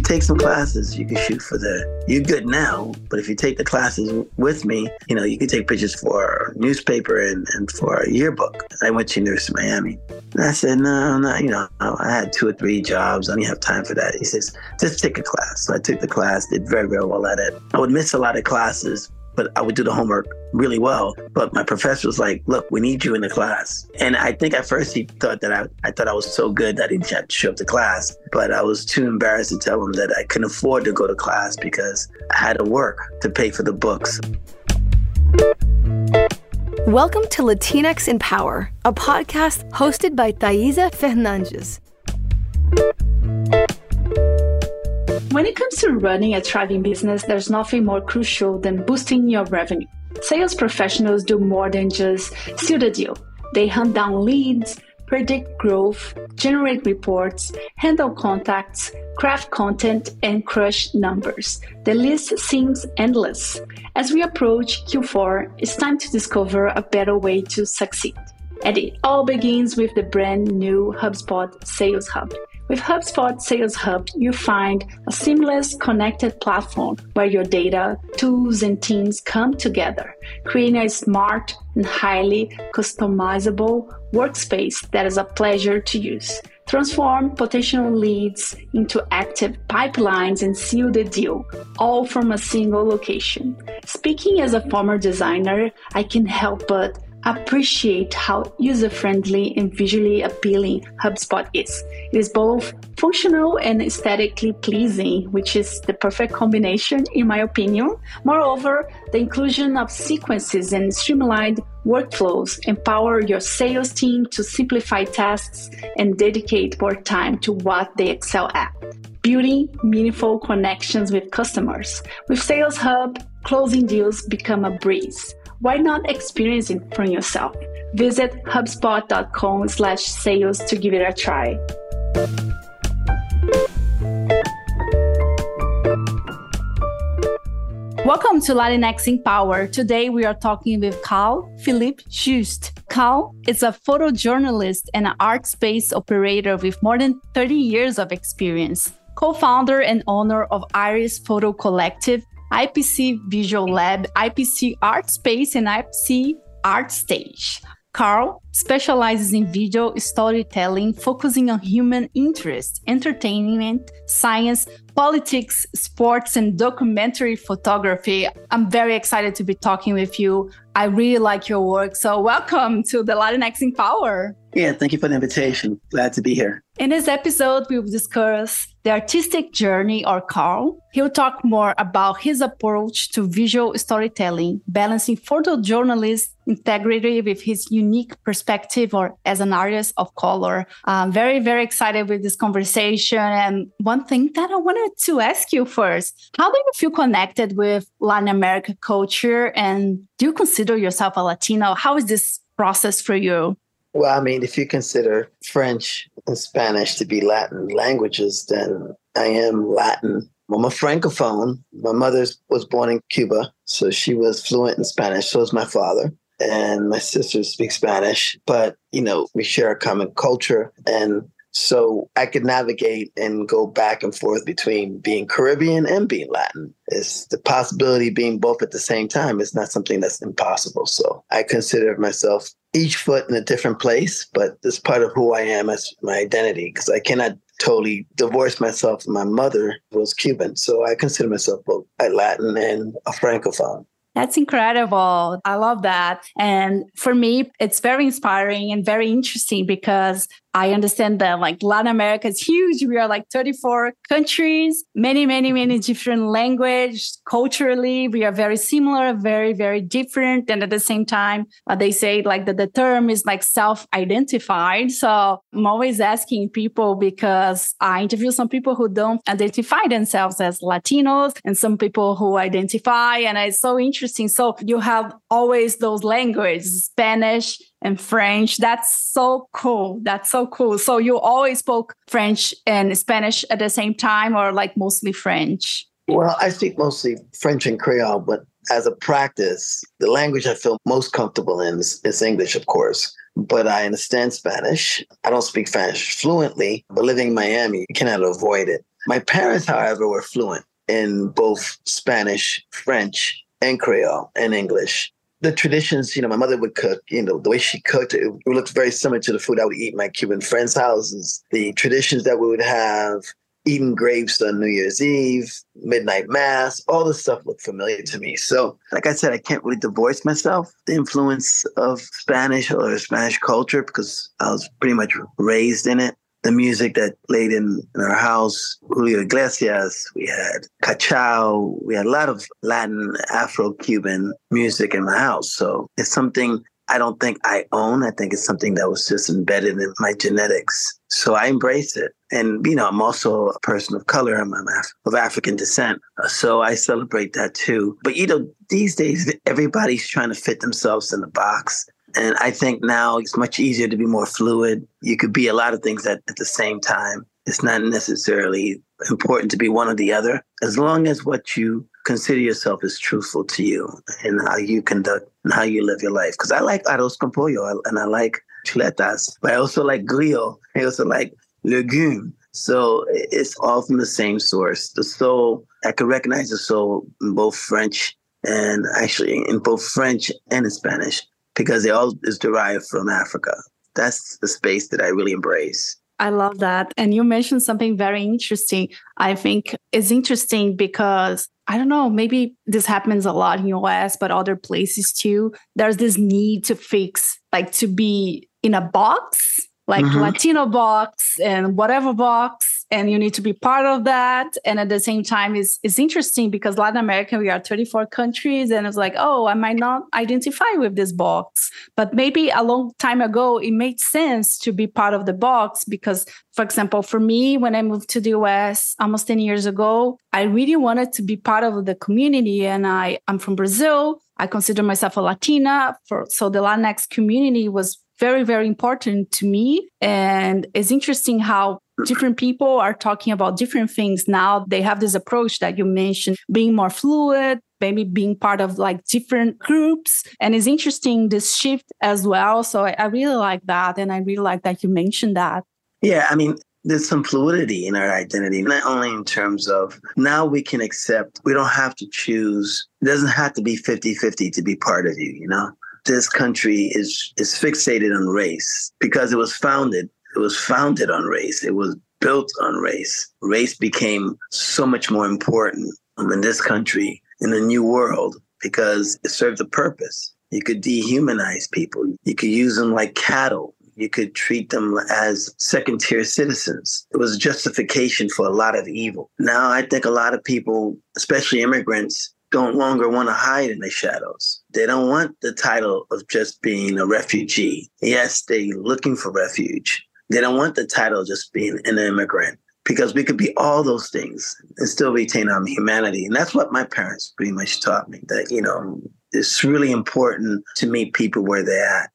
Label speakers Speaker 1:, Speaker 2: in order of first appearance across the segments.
Speaker 1: take some classes, you can shoot for you're good now, but if you take the classes with me, you can take pictures for a newspaper and for a yearbook. I went to University of Miami. And I said, no, I had 2 or 3 jobs. I don't have time for that. He says, just take a class. So I took the class, did very, very well at it. I would miss a lot of classes, but I would do the homework really well. But my professor was like, look, we need you in the class. And I think at first he thought that I thought I was so good that he didn't have to show up to class. But I was too embarrassed to tell him that I couldn't afford to go to class because I had to work to pay for the books.
Speaker 2: Welcome to Latinx in Power, a podcast hosted by Thaisa Fernandes.
Speaker 3: When it comes to running a thriving business, there's nothing more crucial than boosting your revenue. Sales professionals do more than just seal the deal. They hunt down leads, predict growth, generate reports, handle contacts, craft content, and crush numbers. The list seems endless. As we approach Q4, it's time to discover a better way to succeed. And it all begins with the brand new HubSpot Sales Hub. With HubSpot Sales Hub, you find a seamless, connected platform where your data, tools, and teams come together, creating a smart and highly customizable workspace that is a pleasure to use. Transform potential leads into active pipelines and seal the deal, all from a single location. Speaking as a former designer, I can't help but appreciate how user-friendly and visually appealing HubSpot is. It is both functional and aesthetically pleasing, which is the perfect combination, in my opinion. Moreover, the inclusion of sequences and streamlined workflows empower your sales team to simplify tasks and dedicate more time to what they excel at, building meaningful connections with customers. With Sales Hub, closing deals become a breeze. Why not experience it for yourself? Visit HubSpot.com/sales to give it a try. Welcome to Latinx in Power. Today we are talking with Carl Philippe Juste. Carl is a photojournalist and an art space operator with more than 30 years of experience. Co-founder and owner of Iris Photo Collective, IPC Visual Lab, IPC Art Space, and IPC Art Stage. Carl specializes in video storytelling, focusing on human interest, entertainment, science, politics, sports, and documentary photography. I'm very excited to be talking with you. I really like your work. So welcome to the Latinx in Power.
Speaker 1: Yeah, thank you for the invitation. Glad to be here.
Speaker 3: In this episode, we will discuss the artistic journey of Carl. He'll talk more about his approach to visual storytelling, balancing photojournalist integrity with his unique perspective or as an artist of color. I'm very, very excited with this conversation. And one thing that I wanted to ask you first, how do you feel connected with Latin American culture? And do you consider yourself a Latino? How is this process for you?
Speaker 1: Well, I mean, if you consider French and Spanish to be Latin languages, then I am Latin. I'm a Francophone. My mother was born in Cuba, so she was fluent in Spanish. So is my father. And my sister speaks Spanish. But, we share a common culture. And so I could navigate and go back and forth between being Caribbean and being Latin. It's the possibility of being both at the same time is not something that's impossible. So I consider myself each foot in a different place, but it's part of who I am as my identity because I cannot totally divorce myself from my mother who was Cuban. So I consider myself both a Latin and a Francophone.
Speaker 3: That's incredible. I love that. And for me, it's very inspiring and very interesting because I understand that Latin America is huge. We are 34 countries, many different languages. Culturally, we are very similar, very, very different. And at the same time, they say the term is self-identified. So I'm always asking people because I interview some people who don't identify themselves as Latinos and some people who identify. And it's so interesting. So you have always those languages, Spanish and French. That's so cool. So you always spoke French and Spanish at the same time or mostly French?
Speaker 1: Well, I speak mostly French and Creole, but as a practice, the language I feel most comfortable in is English, of course. But I understand Spanish. I don't speak Spanish fluently, but living in Miami, you cannot avoid it. My parents, however, were fluent in both Spanish, French, and Creole and English. The traditions, my mother would cook, the way she cooked, it looked very similar to the food I would eat in my Cuban friends' houses. The traditions that we would have, eating grapes on New Year's Eve, midnight mass, all this stuff looked familiar to me. So, like I said, I can't really divorce myself, the influence of Spanish or Spanish culture, because I was pretty much raised in it. The music that played in our house, Julio Iglesias, we had Cachao, we had a lot of Latin, Afro-Cuban music in my house. So it's something I don't think I own. I think it's something that was just embedded in my genetics. So I embrace it. And, I'm also a person of color. I'm of African descent. So I celebrate that too. But, these days, everybody's trying to fit themselves in the box. And I think now it's much easier to be more fluid. You could be a lot of things at the same time. It's not necessarily important to be one or the other, as long as what you consider yourself is truthful to you and how you conduct and how you live your life. Because I like arroz con pollo and I like chuletas, but I also like grillo. I also like legume. So it's all from the same source. The soul, I can recognize the soul in both French and actually in both French and in Spanish, because it all is derived from Africa. That's the space that I really embrace.
Speaker 3: I love that. And you mentioned something very interesting. I think it's interesting because, I don't know, maybe this happens a lot in US, but other places too. There's this need to fix, to be in a box, Latino box and whatever box, and you need to be part of that. And at the same time, it's interesting because Latin America, we are 34 countries, and it's I might not identify with this box. But maybe a long time ago, it made sense to be part of the box because, for example, for me, when I moved to the US almost 10 years ago, I really wanted to be part of the community. And I'm from Brazil. I consider myself a Latina. So the Latinx community was very, very important to me. And it's interesting how different people are talking about different things now. They have this approach that you mentioned, being more fluid, maybe being part of different groups. And it's interesting, this shift as well. So I really like that. And I really like that you mentioned that.
Speaker 1: Yeah, there's some fluidity in our identity, not only in terms of now we can accept, we don't have to choose. It doesn't have to be 50-50 to be part of you, This country is fixated on race because it was founded on race. It was built on race. Race became so much more important in this country, in the new world, because it served a purpose. You could dehumanize people. You could use them like cattle. You could treat them as second-tier citizens. It was justification for a lot of evil. Now, I think a lot of people, especially immigrants, don't longer want to hide in the shadows. They don't want the title of just being a refugee. Yes, they're looking for refuge. They don't want the title of just being an immigrant, because we could be all those things and still retain our humanity. And that's what my parents pretty much taught me, that, it's really important to meet people where they're at,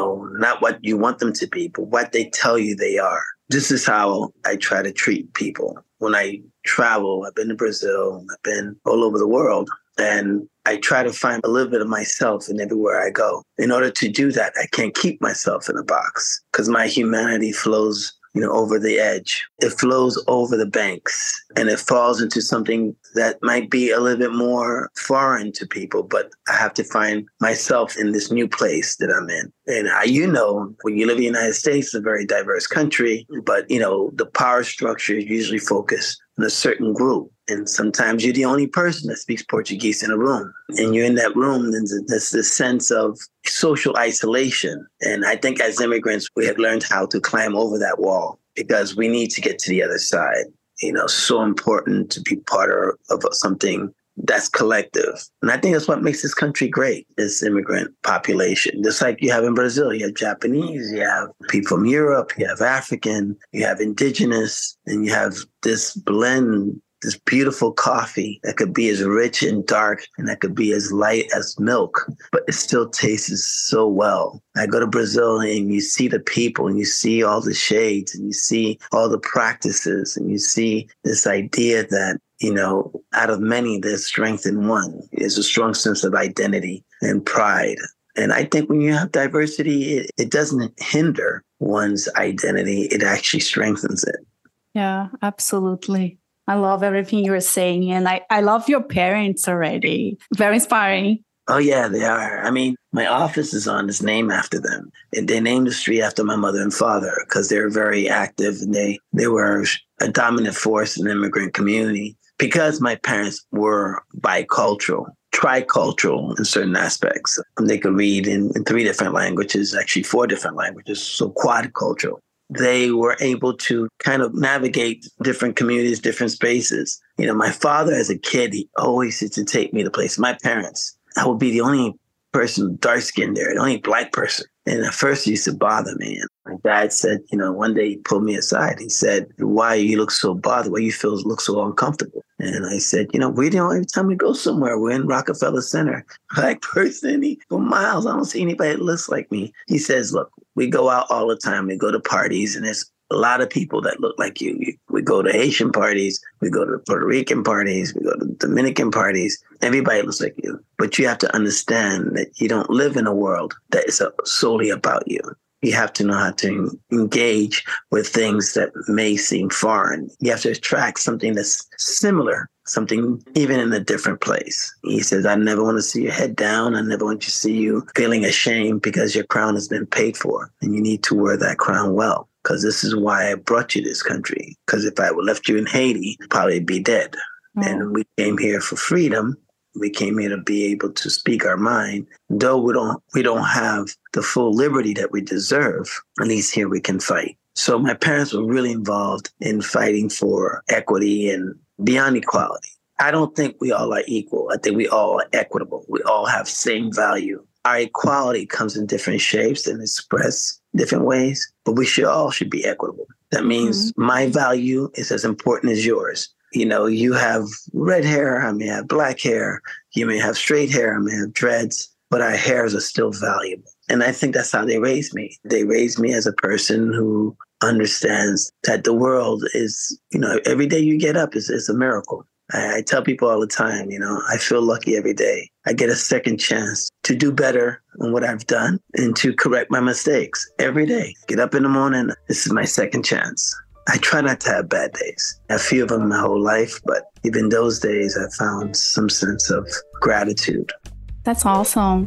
Speaker 1: not what you want them to be, but what they tell you they are. This is how I try to treat people. When I travel, I've been to Brazil, I've been all over the world, and I try to find a little bit of myself in everywhere I go. In order to do that, I can't keep myself in a box because my humanity flows over the edge. It flows over the banks and it falls into something that might be a little bit more foreign to people, but I have to find myself in this new place that I'm in. And when you live in the United States, it's a very diverse country, but the power structure is usually focused on a certain group. And sometimes you're the only person that speaks Portuguese in a room. And you're in that room, and there's this sense of social isolation. And I think as immigrants, we have learned how to climb over that wall because we need to get to the other side. So important to be part of something that's collective. And I think that's what makes this country great, this immigrant population. Just like you have in Brazil, you have Japanese, you have people from Europe, you have African, you have indigenous, and you have this blend, this beautiful coffee that could be as rich and dark and that could be as light as milk, but it still tastes so well. I go to Brazil and you see the people and you see all the shades and you see all the practices and you see this idea that, out of many, there's strength in one. There's a strong sense of identity and pride. And I think when you have diversity, it doesn't hinder one's identity. It actually strengthens it.
Speaker 3: Yeah, absolutely.
Speaker 4: I love everything you were saying. And I love your parents already. Very inspiring.
Speaker 1: Oh, yeah, they are. I mean, my office is named after them. And they named the street after my mother and father because they were very active and they were a dominant force in the immigrant community. Because my parents were bicultural, tricultural in certain aspects. They could read in 3 different languages, actually 4 different languages, so quadcultural. They were able to kind of navigate different communities, different spaces. You know, my father as a kid, he always used to take me to places. My parents, I would be the only person dark-skinned there, the only black person. And at first it used to bother me. And my dad said, you know, one day he pulled me aside. He said, why you look so bothered? Why you look so uncomfortable? And I said, you know, every time we go somewhere, we're in Rockefeller Center. Black person, for miles, I don't see anybody that looks like me. He says, look, we go out all the time. We go to parties and there's a lot of people that look like you. We go to Haitian parties. We go to Puerto Rican parties. We go to Dominican parties. Everybody looks like you. But you have to understand that you don't live in a world that is solely about you. You have to know how to engage with things that may seem foreign. You have to attract something that's similar, something even in a different place. He says, I never want to see your head down. I never want to see you feeling ashamed because your crown has been paid for. And you need to wear that crown well. Because this is why I brought you this country. Because if I would left you in Haiti, you'd probably be dead. Oh. And we came here for freedom. We came here to be able to speak our mind. Though we don't have the full liberty that we deserve, at least here we can fight. So my parents were really involved in fighting for equity and beyond equality. I don't think we all are equal. I think we all are equitable. We all have same value. Our equality comes in different shapes and expressed different ways, but we all should be equitable. That means my value is as important as yours. You know, you have red hair, I may have black hair, you may have straight hair, I may have dreads, but our hairs are still valuable. And I think that's how they raised me. They raised me as a person who understands that the world is, you know, every day you get up is a miracle. I tell people all the time, you know, I feel lucky every day. I get a second chance to do better on what I've done and to correct my mistakes every day. Get up in the morning, this is my second chance. I try not to have bad days. I have a few of them my whole life, but even those days I found some sense of gratitude.
Speaker 4: That's awesome.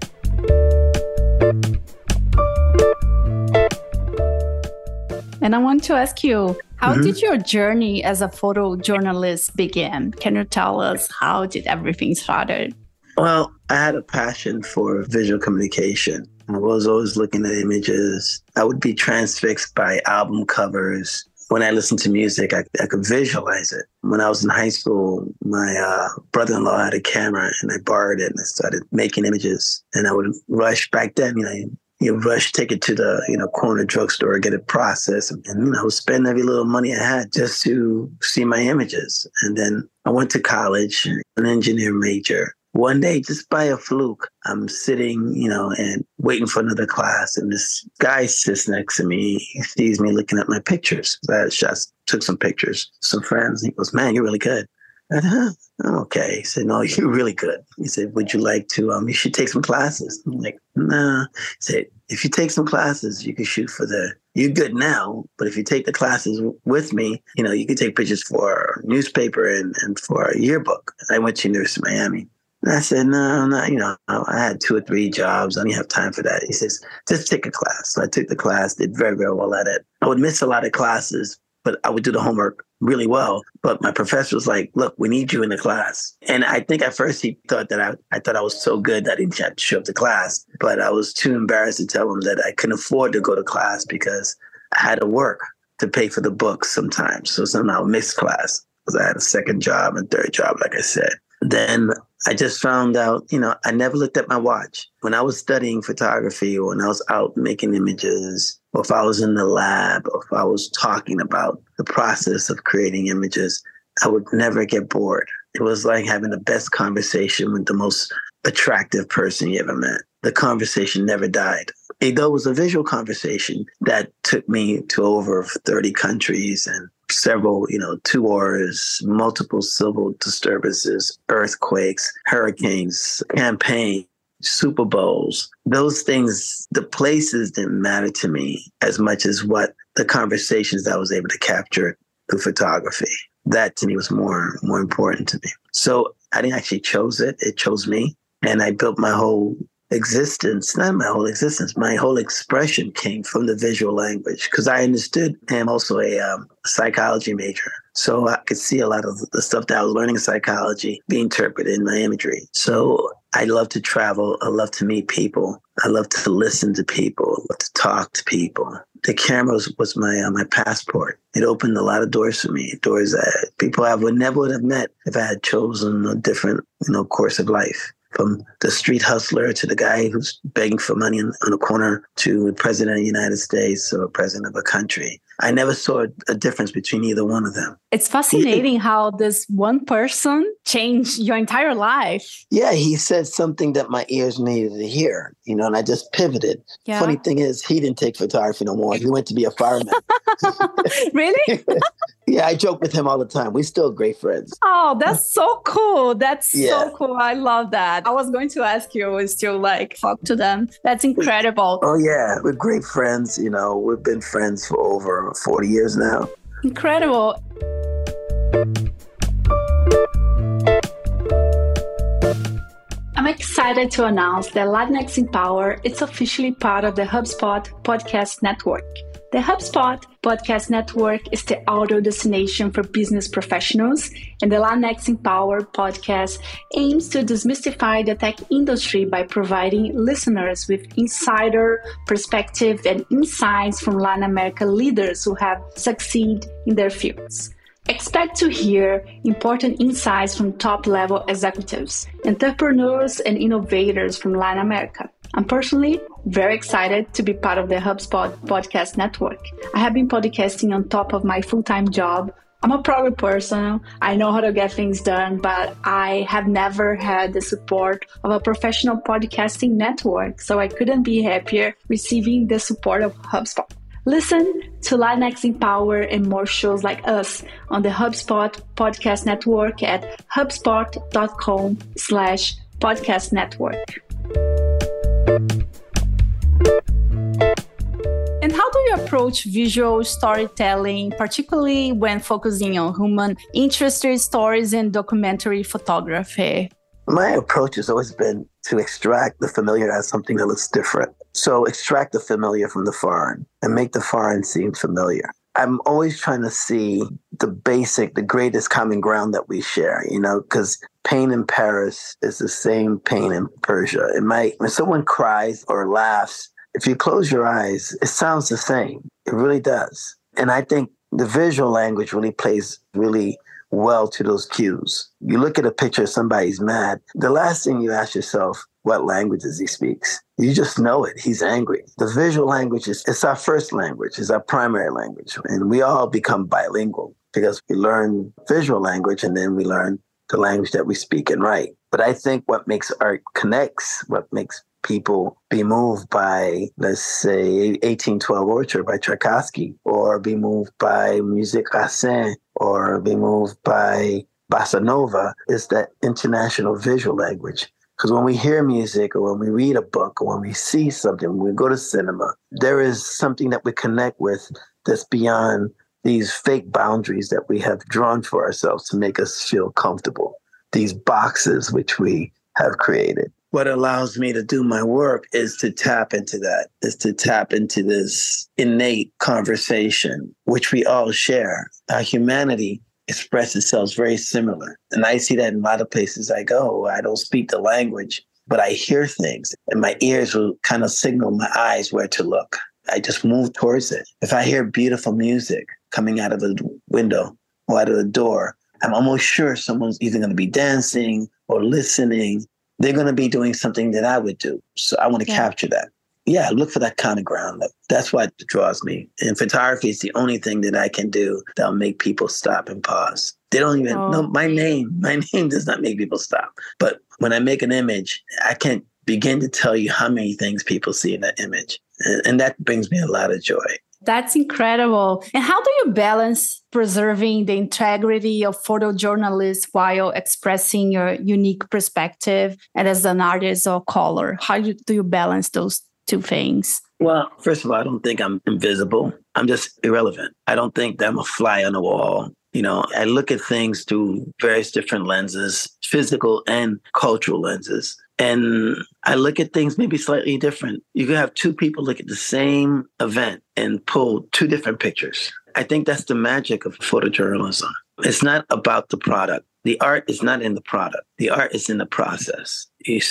Speaker 4: And I want to ask you, how did your journey as a photojournalist begin? Can you tell us how did everything started?
Speaker 1: Well, I had a passion for visual communication. I was always looking at images. I would be transfixed by album covers. When I listened to music, I could visualize it. When I was in high school, my brother-in-law had a camera and I borrowed it and I started making images. And I would rush back then, you rush, take it to the, corner drugstore, get it processed and, spend every little money I had just to see my images. And then I went to college, an engineer major. One day, just by a fluke, I'm sitting, and waiting for another class. And this guy sits next to me. He sees me looking at my pictures. I took some pictures, some friends. He goes, man, you're really good. I said, I'm okay. He said, no, you're really good. He said, would you like to, you should take some classes. I'm like, nah. He said, if you take some classes, you can shoot for you're good now, but if you take the classes with me, you can take pictures for a newspaper and for a yearbook. I went to University of Miami. And I said, no, I had 2 or 3 jobs. I didn't have time for that. He says, just take a class. So I took the class, did very, very well at it. I would miss a lot of classes, but I would do the homework really well. But my professor was like, look, we need you in the class. And I think at first he thought that I thought I was so good that I didn't have to show up to class. But I was too embarrassed to tell him that I couldn't afford to go to class because I had to work to pay for the books sometimes. So sometimes I would miss class because I had a second job and third job, like I said. Then I just found out, I never looked at my watch. When I was studying photography or when I was out making images, or if I was in the lab, or if I was talking about the process of creating images, I would never get bored. It was like having the best conversation with the most attractive person you ever met. The conversation never died. Though it was a visual conversation that took me to over 30 countries and several, tours, multiple civil disturbances, earthquakes, hurricanes, campaigns, Super Bowls. Those things, the places didn't matter to me as much as what the conversations that I was able to capture through photography. That to me was more important to me. So I didn't actually choose it. It chose me. And I built my whole existence, not my whole existence, my whole expression came from the visual language because I understood I'm also a psychology major. So I could see a lot of the stuff that I was learning in psychology be interpreted in my imagery. So I love to travel. I love to meet people. I love to listen to people, I love to talk to people. The camera was my passport. It opened a lot of doors for me, doors that people I would never have met if I had chosen a different, course of life. From the street hustler to the guy who's begging for money on the corner to the president of the United States or president of a country. I never saw a difference between either one of them.
Speaker 4: It's fascinating how this one person changed your entire life.
Speaker 1: Yeah, he said something that my ears needed to hear, and I just pivoted. Yeah. Funny thing is, he didn't take photography no more. He went to be a fireman.
Speaker 4: Really?
Speaker 1: Yeah, I joke with him all the time. We're still great friends.
Speaker 4: Oh, that's so cool. That's so cool. I love that. I was going to ask you, is still talk to them. That's incredible.
Speaker 1: Oh, yeah. We're great friends. We've been friends for over 40 years now.
Speaker 4: Incredible.
Speaker 3: I'm excited to announce that Latinx in Power is officially part of the HubSpot Podcast Network. The HubSpot Podcast Network is the audio destination for business professionals, and the Latinx in Power podcast aims to demystify the tech industry by providing listeners with insider perspective and insights from Latin American leaders who have succeeded in their fields. Expect to hear important insights from top-level executives, entrepreneurs, and innovators from Latin America. I'm personally very excited to be part of the HubSpot Podcast Network. I have been podcasting on top of my full-time job. I'm a product person. I know how to get things done, but I have never had the support of a professional podcasting network, so I couldn't be happier receiving the support of HubSpot. Listen to Latinx in Power and more shows like us on the HubSpot Podcast Network at hubspot.com/podcast network.
Speaker 4: And how do you approach visual storytelling, particularly when focusing on human interest stories and documentary photography?
Speaker 1: My approach has always been to extract the familiar as something that looks different. So extract the familiar from the foreign and make the foreign seem familiar. I'm always trying to see the greatest common ground that we share, because pain in Paris is the same pain in Persia. When someone cries or laughs, if you close your eyes, it sounds the same. It really does. And I think the visual language really plays really well to those cues. You look at a picture of somebody's mad. The last thing you ask yourself, what languages he speaks? You just know it. He's angry. The visual language it's our first language, it's our primary language. And we all become bilingual because we learn visual language and then we learn the language that we speak and write. But I think what makes art connects, what makes people be moved by, let's say, 1812 Orchard by Tchaikovsky, or be moved by Musique Racine, or be moved by Bossa Nova, is that international visual language. Because when we hear music or when we read a book or when we see something, when we go to cinema, there is something that we connect with that's beyond these fake boundaries that we have drawn for ourselves to make us feel comfortable. These boxes which we have created. What allows me to do my work is to tap into that, is to tap into this innate conversation, which we all share. Our humanity expresses itself very similar. And I see that in a lot of places I go. I don't speak the language, but I hear things and my ears will kind of signal my eyes where to look. I just move towards it. If I hear beautiful music coming out of the window or out of the door, I'm almost sure someone's either going to be dancing or listening. They're going to be doing something that I would do. So I want to capture that. Yeah, look for that common ground. That's what draws me. And photography is the only thing that I can do that'll make people stop and pause. They don't even know my name. My name does not make people stop. But when I make an image, I can't begin to tell you how many things people see in that image. And that brings me a lot of joy.
Speaker 4: That's incredible. And how do you balance preserving the integrity of photojournalists while expressing your unique perspective and as an artist of color? How do you balance those two things?
Speaker 1: Well, first of all, I don't think I'm invisible. I'm just irrelevant. I don't think that I'm a fly on the wall. I look at things through various different lenses, physical and cultural lenses. And I look at things maybe slightly different. You can have two people look at the same event and pull two different pictures. I think that's the magic of photojournalism. It's not about the product. The art is not in the product. The art is in the process.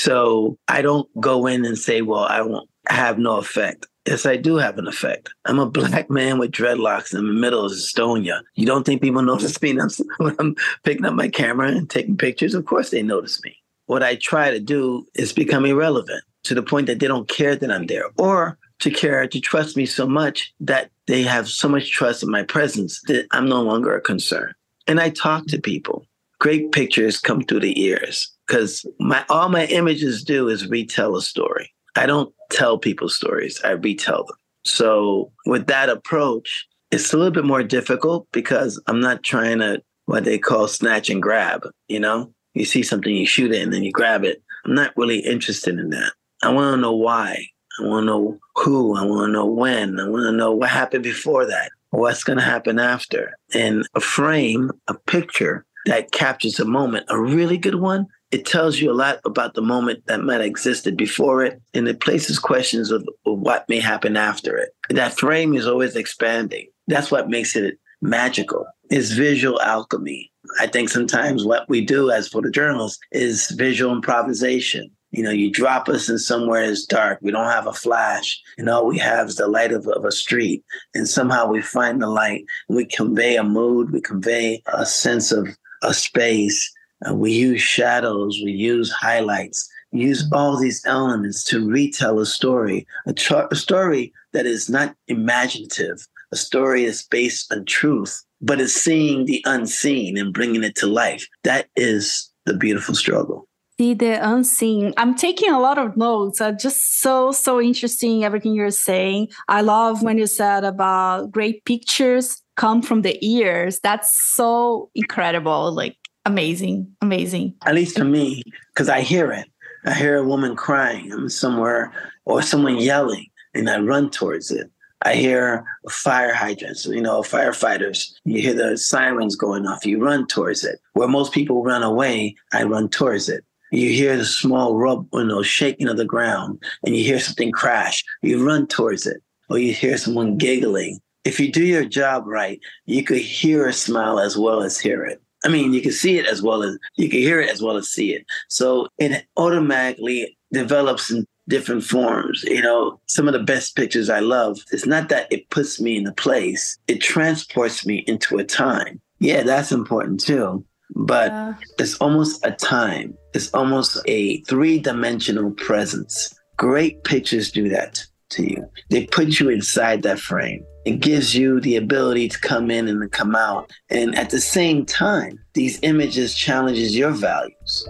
Speaker 1: So I don't go in and say, well, I won't have no effect. Yes, I do have an effect. I'm a Black man with dreadlocks in the middle of Estonia. You don't think people notice me when I'm picking up my camera and taking pictures? Of course they notice me. What I try to do is become irrelevant to the point that they don't care that I'm there, or to trust me so much that they have so much trust in my presence that I'm no longer a concern. And I talk to people. Great pictures come through the ears because all my images do is retell a story. I don't tell people stories. I retell them. So with that approach, it's a little bit more difficult because I'm not trying to what they call snatch and grab. You see something, you shoot it, and then you grab it. I'm not really interested in that. I want to know why. I want to know who. I want to know when. I want to know what happened before that, what's going to happen after. And a frame, a picture that captures a moment, a really good one, it tells you a lot about the moment that might have existed before it, and it places questions of what may happen after it. That frame is always expanding. That's what makes it magical. It's visual alchemy. I think sometimes what we do as photojournalists is visual improvisation. You drop us in somewhere that's dark. We don't have a flash, and all we have is the light of a street. And somehow we find the light, and we convey a mood. We convey a sense of a space. We use shadows. We use highlights. We use all these elements to retell a story, a story that is not imaginative. A story is based on truth, but is seeing the unseen and bringing it to life. That is the beautiful struggle.
Speaker 4: See the unseen. I'm taking a lot of notes. Just so interesting, everything you're saying. I love when you said about great pictures come from the ears. That's so incredible. Like, amazing.
Speaker 1: At least to me, because I hear it. I hear a woman crying somewhere or someone yelling, and I run towards it. I hear fire hydrants, firefighters. You hear the sirens going off. You run towards it. Where most people run away, I run towards it. You hear the small shaking of the ground, and you hear something crash. You run towards it. Or you hear someone giggling. If you do your job right, you could hear a smile as well as hear it. I mean, you can see it as well as you can hear it as well as see it. So it automatically develops in different forms. Some of the best pictures I love, it's not that it puts me in a place, it transports me into a time. Yeah, that's important too. But it's almost a time. It's almost a three-dimensional presence. Great pictures do that to you. They put you inside that frame. It gives you the ability to come in and come out. And at the same time, these images challenges your values.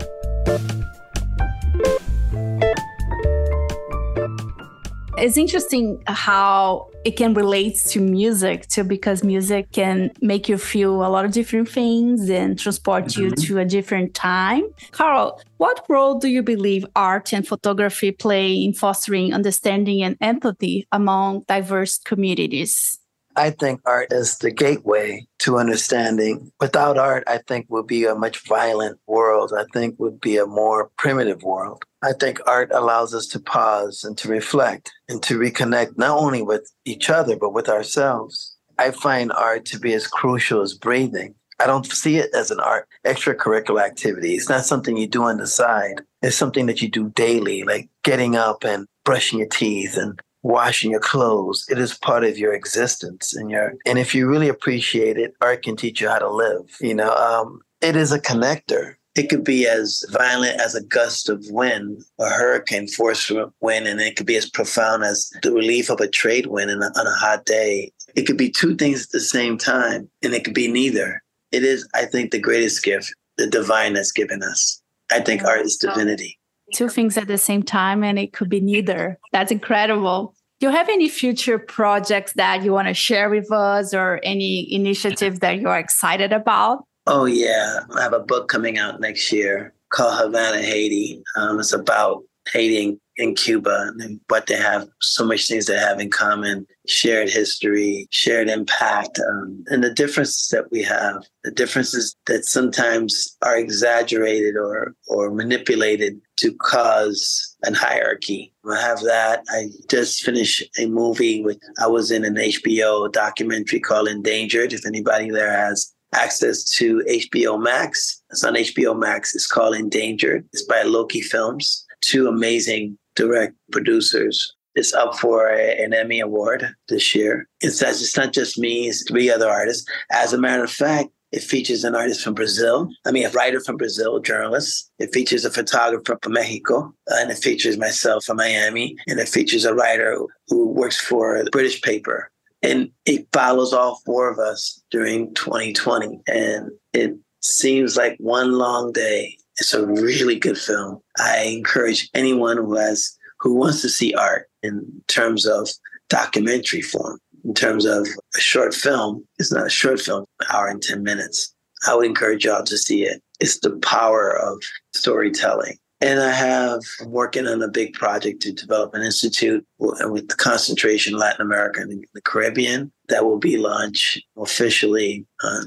Speaker 4: It's interesting how it can relate to music too, because music can make you feel a lot of different things and transport you to a different time. Carl, what role do you believe art and photography play in fostering understanding and empathy among diverse communities?
Speaker 1: I think art is the gateway to understanding. Without art, I think would be a much violent world. I think would be a more primitive world. I think art allows us to pause and to reflect and to reconnect not only with each other, but with ourselves. I find art to be as crucial as breathing. I don't see it as an art extracurricular activity. It's not something you do on the side. It's something that you do daily, like getting up and brushing your teeth and washing your clothes. It is part of your existence, and if you really appreciate it, art can teach you how to live. It is a connector. It could be as violent as a gust of wind, a hurricane force wind, and it could be as profound as the relief of a trade wind on a hot day. It could be two things at the same time, and it could be neither. It is, I think, the greatest gift the divine has given us. I think art is divinity.
Speaker 4: Two things at the same time, and it could be neither. That's incredible. Do you have any future projects that you want to share with us, or any initiative that you're excited about?
Speaker 1: Oh, yeah. I have a book coming out next year called Havana, Haiti. It's about Haiti in Cuba, but they have so much things they have in common, shared history, shared impact, and the differences that we have, the differences that sometimes are exaggerated or manipulated to cause an hierarchy. I have that. I just finished a movie I was in an HBO documentary called Endangered. If anybody there has access to HBO Max, it's on HBO Max. It's called Endangered. It's by Loki Films. 2 amazing direct producers. It's up for an Emmy Award this year. It's not just me, it's 3 other artists. As a matter of fact, it features an artist from Brazil. A writer from Brazil, a journalist. It features a photographer from Mexico. And it features myself from Miami. And it features a writer who works for the British paper. And it follows all 4 of us during 2020. And it seems like one long day. It's a really good film. I encourage anyone who wants to see art in terms of documentary form, in terms of a short film. It's not a short film, an hour and 10 minutes. I would encourage y'all to see it. It's the power of storytelling. And I'm working on a big project to develop an institute with the concentration Latin America and the Caribbean that will be launched officially in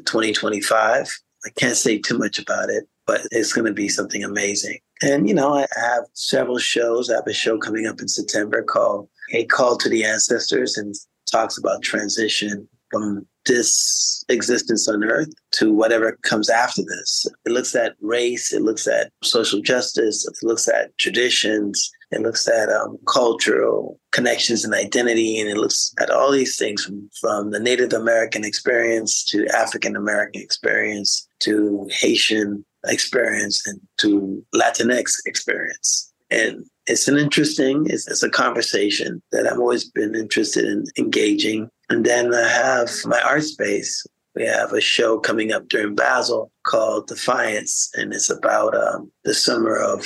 Speaker 1: 2025. I can't say too much about it, but it's going to be something amazing. And, I have several shows. I have a show coming up in September called A Call to the Ancestors, and talks about transition from this existence on Earth to whatever comes after this. It looks at race. It looks at social justice. It looks at traditions. It looks at cultural connections and identity. And it looks at all these things from the Native American experience to African American experience to Haitian experience and to Latinx experience. And it's it's a conversation that I've always been interested in engaging. And then I have my art space. We have a show coming up during Basel called Defiance, and it's about the summer of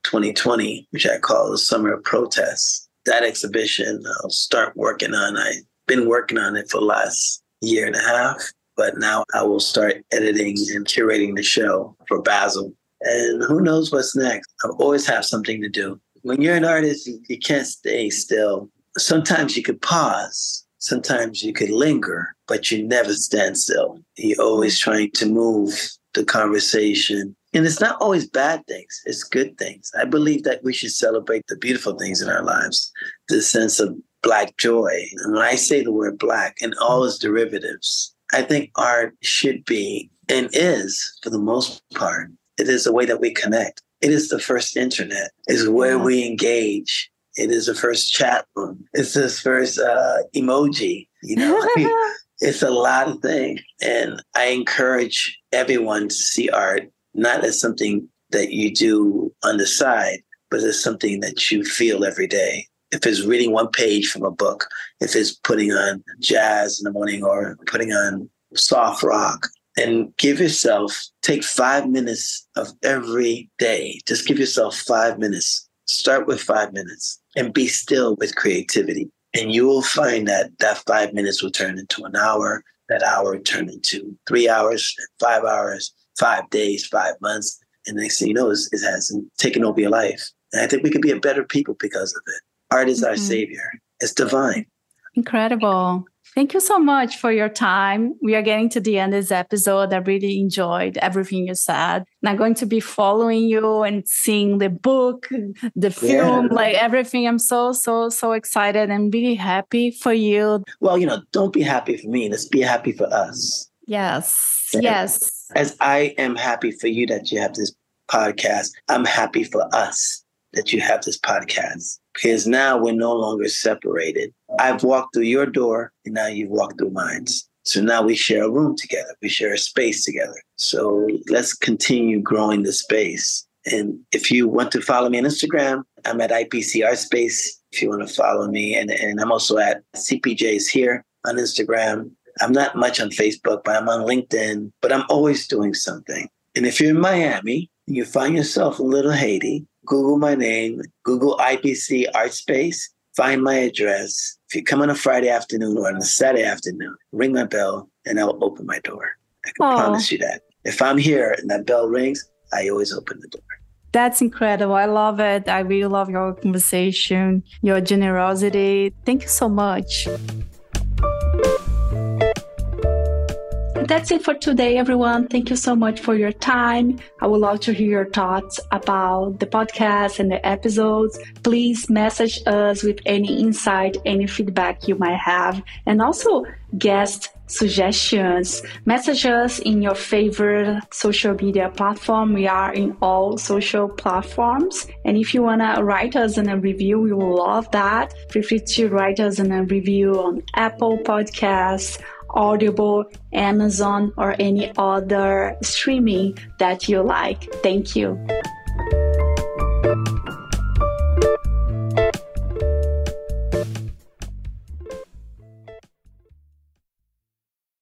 Speaker 1: 2020, which I call the summer of protests. That exhibition I'll start working on. I've been working on it for the last year and a half, but now I will start editing and curating the show for Basel. And who knows what's next? I always have something to do. When you're an artist, you can't stay still. Sometimes you could pause. Sometimes you could linger, but you never stand still. You're always trying to move the conversation. And it's not always bad things. It's good things. I believe that we should celebrate the beautiful things in our lives, the sense of Black joy. And when I say the word Black and all its derivatives, I think art should be and is, for the most part, it is a way that we connect. It is the first internet. It's where we engage. It is the first chat room. It's the first emoji. It's a lot of things. And I encourage everyone to see art, not as something that you do on the side, but as something that you feel every day. If it's reading one page from a book, if it's putting on jazz in the morning or putting on soft rock, and take 5 minutes of every day. Just give yourself 5 minutes. Start with 5 minutes and be still with creativity. And you will find that 5 minutes will turn into an hour. That hour will turn into 3 hours, 5 hours, 5 days, 5 months. And next thing you know, it has taken over your life. And I think we could be a better people because of it. Art is our savior. It's divine.
Speaker 4: Incredible. Thank you so much for your time. We are getting to the end of this episode. I really enjoyed everything you said. And I'm going to be following you and seeing the book, the film, everything. I'm so excited and really happy for you.
Speaker 1: Well, don't be happy for me. Let's be happy for us.
Speaker 4: Yes.
Speaker 1: As I am happy for you that you have this podcast, I'm happy for us that you have this podcast. Because now we're no longer separated. I've walked through your door and now you've walked through mine. So now we share a room together. We share a space together. So let's continue growing the space. And if you want to follow me on Instagram, I'm at IPC Art Space. If you want to follow me, and I'm also at CPJs here on Instagram. I'm not much on Facebook, but I'm on LinkedIn. But I'm always doing something. And if you're in Miami, and you find yourself in Little Haiti, Google my name, Google IPC Art Space, find my address. If you come on a Friday afternoon or on a Saturday afternoon, ring my bell and I'll open my door. I can promise you that. If I'm here and that bell rings, I always open the door.
Speaker 4: That's incredible. I love it. I really love your conversation, your generosity. Thank you so much.
Speaker 3: That's it for today, everyone. Thank you so much for your time. I would love to hear your thoughts about the podcast and the episodes. Please message us with any insight, any feedback you might have, and also guest suggestions. Message us in your favorite social media platform. We are in all social platforms. And if you want to write us in a review, we will love that. Feel free to write us in a review on Apple Podcasts, Audible, Amazon, or any other streaming that you like. Thank you.